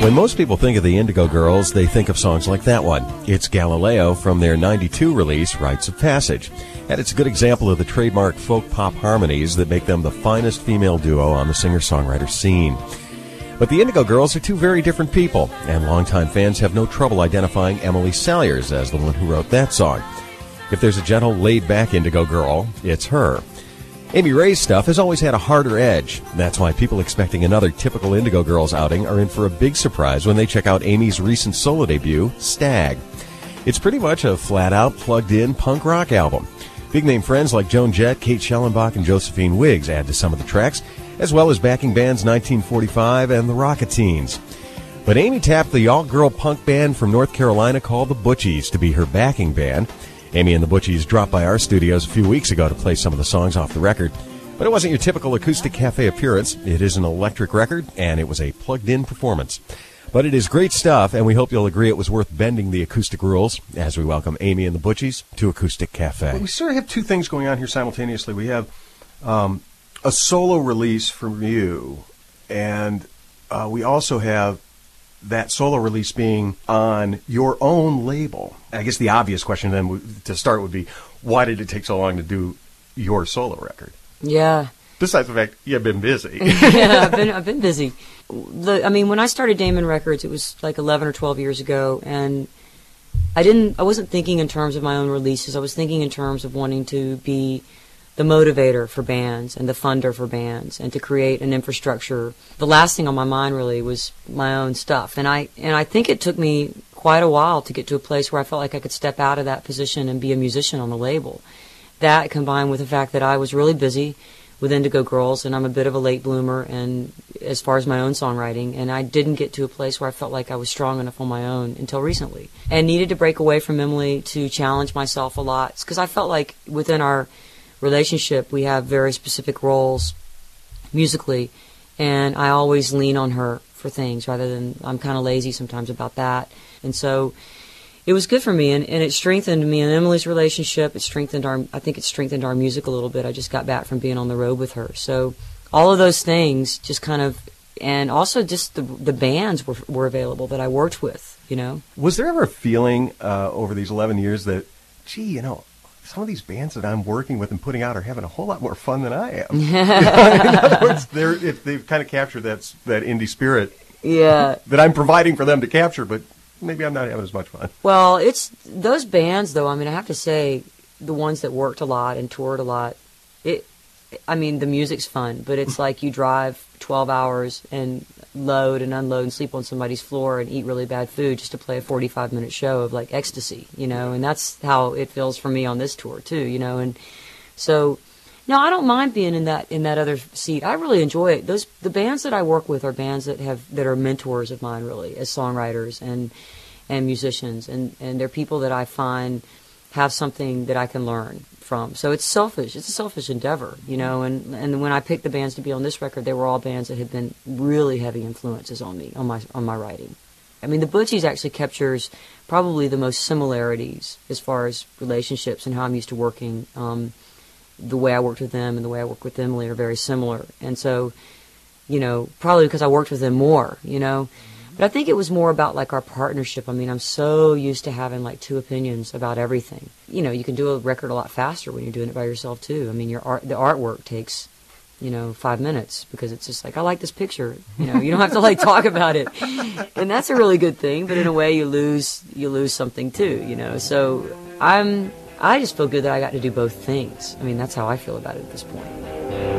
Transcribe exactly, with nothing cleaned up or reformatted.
When most people think of the Indigo Girls, they think of songs like that one. It's Galileo from their ninety-two release, Rites of Passage. And it's a good example of the trademark folk pop harmonies that make them the finest female duo on the singer-songwriter scene. But the Indigo Girls are two very different people, and longtime fans have no trouble identifying Emily Saliers as the one who wrote that song. If there's a gentle, laid-back Indigo Girl, it's her. Amy Ray's stuff has always had a harder edge. That's why people expecting another typical Indigo Girls outing are in for a big surprise when they check out Amy's recent solo debut, Stag. It's pretty much a flat-out, plugged-in punk rock album. Big-name friends like Joan Jett, Kate Schellenbach, and Josephine Wiggs add to some of the tracks, as well as backing bands nineteen forty-five and the Rocketeens. But Amy tapped the all-girl punk band from North Carolina called the Butchies to be her backing band. Amy and the Butchies dropped by our studios a few weeks ago to play some of the songs off the record. But it wasn't your typical acoustic cafe appearance. It is an electric record, and it was a plugged-in performance. But it is great stuff, and we hope you'll agree it was worth bending the acoustic rules as we welcome Amy and the Butchies to Acoustic Cafe. Well, we sort of have two things going on here simultaneously. We have um, a solo release from you, and uh, we also have that solo release being on your own label. I guess the obvious question then w- to start would be, why did it take so long to do your solo record? Yeah. Besides the fact you've been busy. yeah, I've been I've been busy. The, I mean, when I started Damon Records, it was like eleven or twelve years ago, and I didn't. I wasn't thinking in terms of my own releases. I was thinking in terms of wanting to be the motivator for bands and the funder for bands, and to create an infrastructure. The last thing on my mind really was my own stuff, and I and I think it took me quite a while to get to a place where I felt like I could step out of that position and be a musician on the label. That combined with the fact that I was really busy with Indigo Girls, and I'm a bit of a late bloomer and as far as my own songwriting, and I didn't get to a place where I felt like I was strong enough on my own until recently, and needed to break away from Emily to challenge myself a lot, because I felt like within our relationship we have very specific roles musically, and I always lean on her for things rather than, I'm kind of lazy sometimes about that, and so it was good for me, and, and it strengthened me and Emily's relationship. It strengthened our, I think it strengthened our music a little bit. I just got back from being on the road with her. So all of those things just kind of, and also just the the bands were were available that I worked with, you know. Was there ever a feeling uh, over these eleven years that, gee, you know, some of these bands that I'm working with and putting out are having a whole lot more fun than I am? In other words, they're, if they've kind of captured that, that indie spirit yeah. that I'm providing for them to capture, but maybe I'm not having as much fun. Well, it's those bands, though. I mean, I have to say, the ones that worked a lot and toured a lot. It, I mean, the music's fun, but it's like you drive twelve hours and load and unload and sleep on somebody's floor and eat really bad food just to play a forty-five minute show of like ecstasy, you know. And that's how it feels for me on this tour too, you know. And so, no, I don't mind being in that in that other seat. I really enjoy it. Those the bands that I work with are bands that have that are mentors of mine, really, as songwriters and and musicians, and and they're people that I find have something that I can learn from. So it's selfish. It's a selfish endeavor, you know. And and when I picked the bands to be on this record, they were all bands that had been really heavy influences on me, on my on my writing. I mean, the Butchies actually captures probably the most similarities as far as relationships and how I'm used to working. Um, the way I worked with them and the way I work with Emily are very similar. And so, you know, probably because I worked with them more, you know. But I think it was more about, like, our partnership. I mean, I'm so used to having, like, two opinions about everything. You know, you can do a record a lot faster when you're doing it by yourself, too. I mean, your art, the artwork takes, you know, five minutes because it's just like, I like this picture. You know, you don't have to, like, talk about it. And that's a really good thing. But in a way, you lose you lose something, too, you know. So I'm... I just feel good that I got to do both things. I mean, that's how I feel about it at this point.